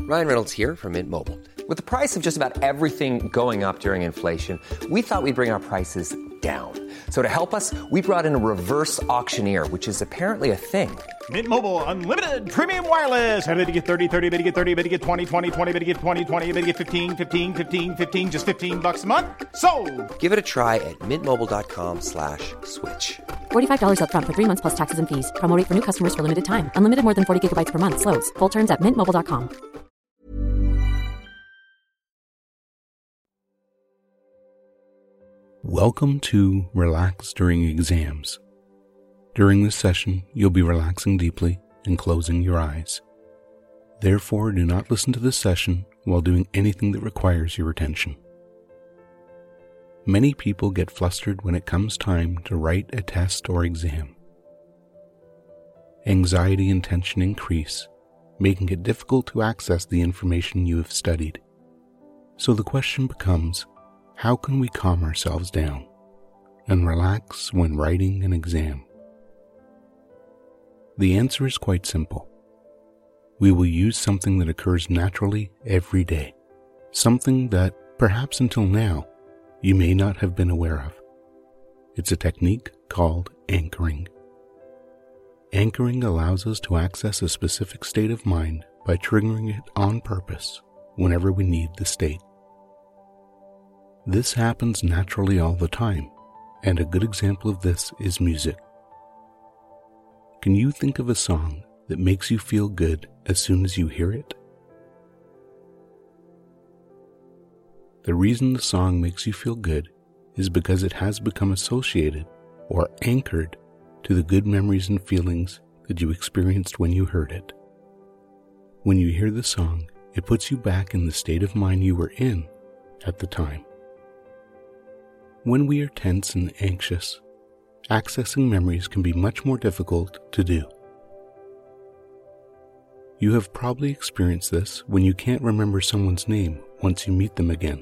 Ryan Reynolds here from Mint Mobile. With the price of just about everything going up during inflation, we thought we'd bring our prices down. So to help us, we brought in a reverse auctioneer, which is apparently a thing. Mint Mobile Unlimited Premium Wireless. How to get 30, 30, bit to get 30, bit to get 20, 20, 20, bit to get 20, 20, bit to get 15, 15, 15, 15, just $15 a month? Sold! Give it a try at mintmobile.com/switch. $45 up front for 3 months plus taxes and fees. Promo rate for new customers for limited time. Unlimited more than 40 gigabytes per month. Slows full terms at mintmobile.com. Welcome to Relax During Exams. During this session, you'll be relaxing deeply and closing your eyes. Therefore, do not listen to this session while doing anything that requires your attention. Many people get flustered when it comes time to write a test or exam. Anxiety and tension increase, making it difficult to access the information you have studied. So the question becomes, how can we calm ourselves down and relax when writing an exam? The answer is quite simple. We will use something that occurs naturally every day, something that, perhaps until now, you may not have been aware of. It's a technique called anchoring. Anchoring allows us to access a specific state of mind by triggering it on purpose whenever we need the state. This happens naturally all the time, and a good example of this is music. Can you think of a song that makes you feel good as soon as you hear it? The reason the song makes you feel good is because it has become associated or anchored to the good memories and feelings that you experienced when you heard it. When you hear the song, it puts you back in the state of mind you were in at the time. When we are tense and anxious, accessing memories can be much more difficult to do. You have probably experienced this when you can't remember someone's name once you meet them again.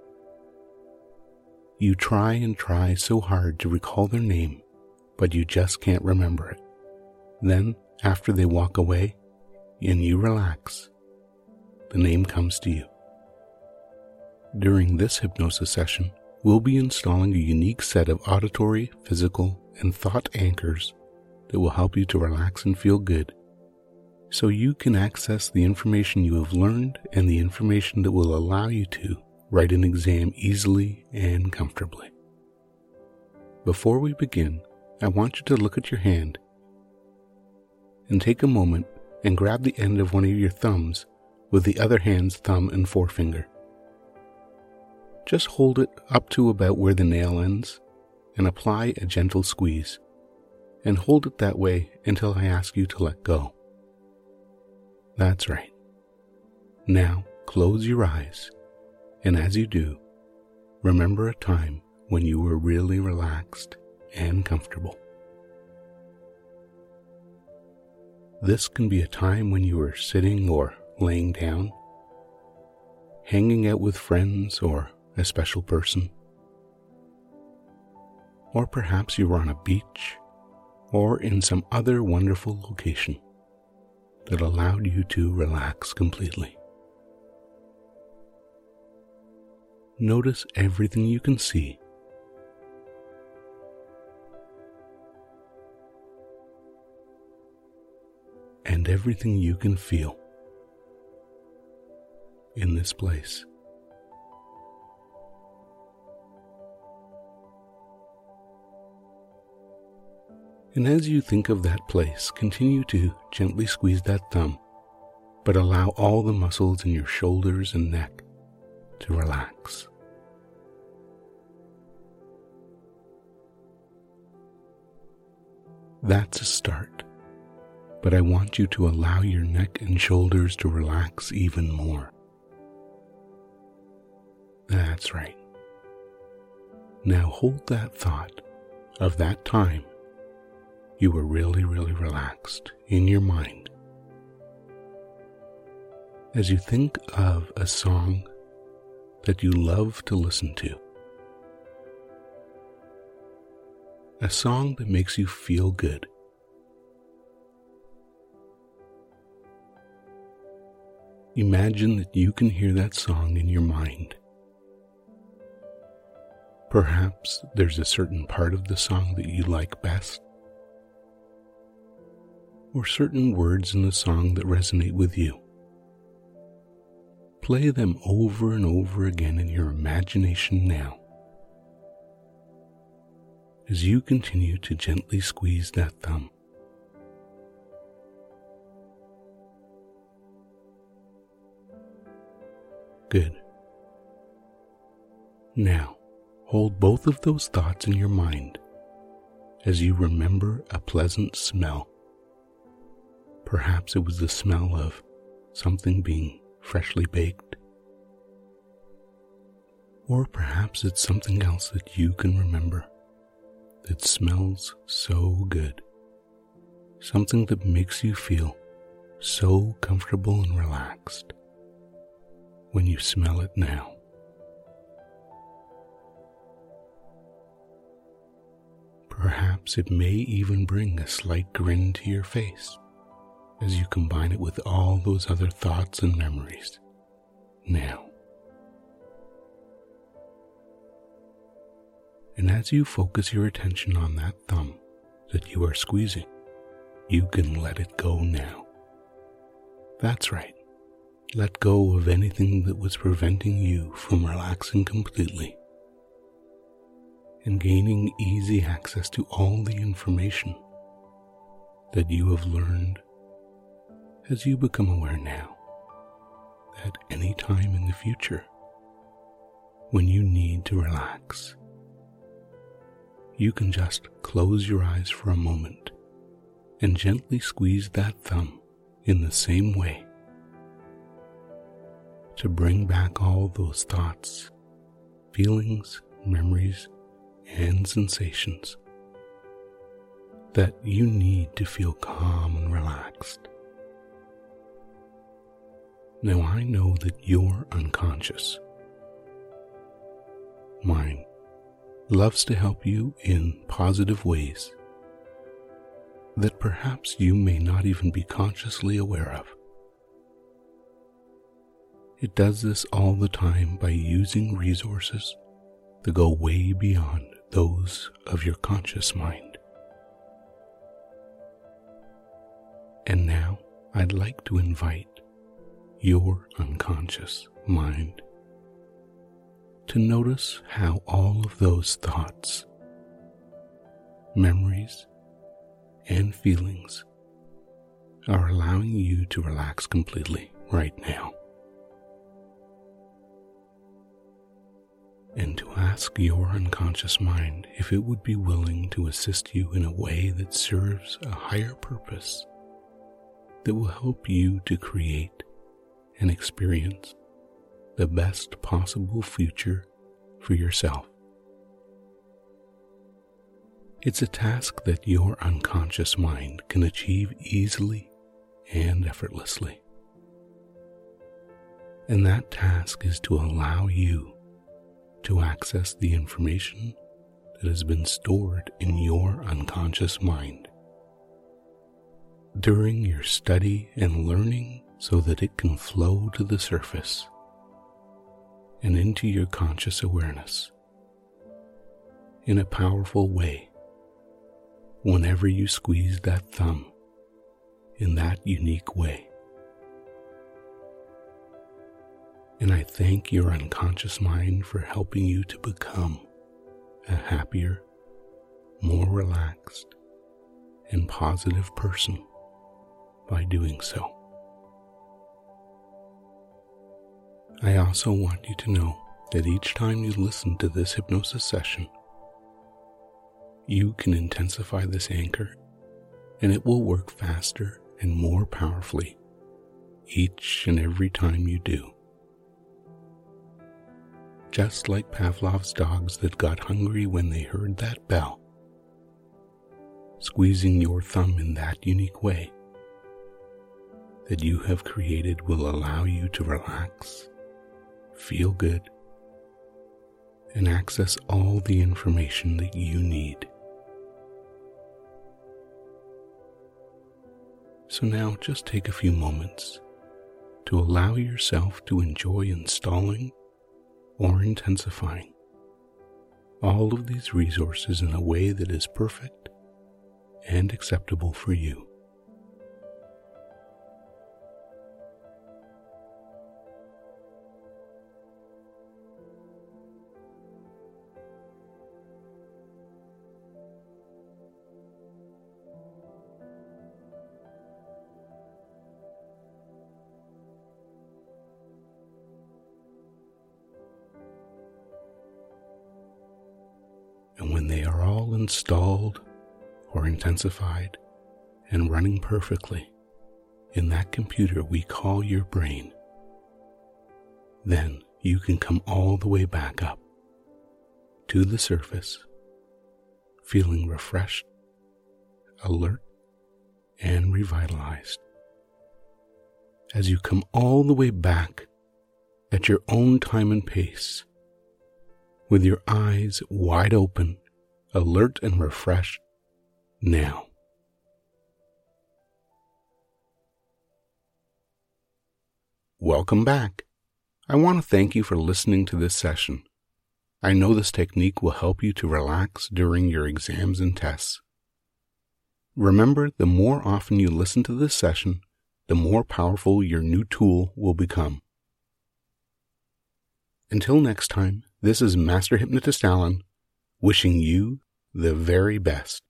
You try and try so hard to recall their name, but you just can't remember it. Then, after they walk away, and you relax, the name comes to you. During this hypnosis session, we'll be installing a unique set of auditory, physical, and thought anchors that will help you to relax and feel good, so you can access the information you have learned and the information that will allow you to write an exam easily and comfortably. Before we begin, I want you to look at your hand and take a moment and grab the end of one of your thumbs with the other hand's thumb and forefinger. Just hold it up to about where the nail ends and apply a gentle squeeze, and hold it that way until I ask you to let go. That's right. Now close your eyes, and as you do, remember a time when you were really relaxed and comfortable. This can be a time when you were sitting or laying down, hanging out with friends or a special person, or perhaps you were on a beach or in some other wonderful location that allowed you to relax completely. Notice everything you can see and everything you can feel in this place. And as you think of that place, continue to gently squeeze that thumb, but allow all the muscles in your shoulders and neck to relax. That's a start, but I want you to allow your neck and shoulders to relax even more. That's right. Now hold that thought of that time you were really, really relaxed in your mind. As you think of a song that you love to listen to, a song that makes you feel good, imagine that you can hear that song in your mind. Perhaps there's a certain part of the song that you like best, or certain words in the song that resonate with you. Play them over and over again in your imagination now, as you continue to gently squeeze that thumb. Good. Now, hold both of those thoughts in your mind as you remember a pleasant smell. Perhaps it was the smell of something being freshly baked. Or perhaps it's something else that you can remember that smells so good. Something that makes you feel so comfortable and relaxed when you smell it now. Perhaps it may even bring a slight grin to your face as you combine it with all those other thoughts and memories now. And as you focus your attention on that thumb that you are squeezing, you can let it go now. That's right. Let go of anything that was preventing you from relaxing completely and gaining easy access to all the information that you have learned as you become aware now that any time in the future when you need to relax, you can just close your eyes for a moment and gently squeeze that thumb in the same way to bring back all those thoughts, feelings, memories, and sensations that you need to feel calm and relaxed. Now I know that your unconscious mind loves to help you in positive ways that perhaps you may not even be consciously aware of. It does this all the time by using resources that go way beyond those of your conscious mind. And now I'd like to invite your unconscious mind to notice how all of those thoughts, memories, and feelings are allowing you to relax completely right now. And to ask your unconscious mind if it would be willing to assist you in a way that serves a higher purpose that will help you to create and experience the best possible future for yourself. It's a task that your unconscious mind can achieve easily and effortlessly. And that task is to allow you to access the information that has been stored in your unconscious mind during your study and learning so that it can flow to the surface and into your conscious awareness in a powerful way whenever you squeeze that thumb in that unique way. And I thank your unconscious mind for helping you to become a happier, more relaxed, and positive person by doing so. I also want you to know that each time you listen to this hypnosis session, you can intensify this anchor, and it will work faster and more powerfully each and every time you do. Just like Pavlov's dogs that got hungry when they heard that bell, squeezing your thumb in that unique way that you have created will allow you to relax, feel good, and access all the information that you need. So now just take a few moments to allow yourself to enjoy installing or intensifying all of these resources in a way that is perfect and acceptable for you. And when they are all installed or intensified and running perfectly in that computer we call your brain, then you can come all the way back up to the surface, feeling refreshed, alert, and revitalized. As you come all the way back at your own time and pace, with your eyes wide open, alert and refreshed now. Welcome back. I want to thank you for listening to this session. I know this technique will help you to relax during your exams and tests. Remember, the more often you listen to this session, the more powerful your new tool will become. Until next time, this is Master Hypnotist Alan, wishing you the very best.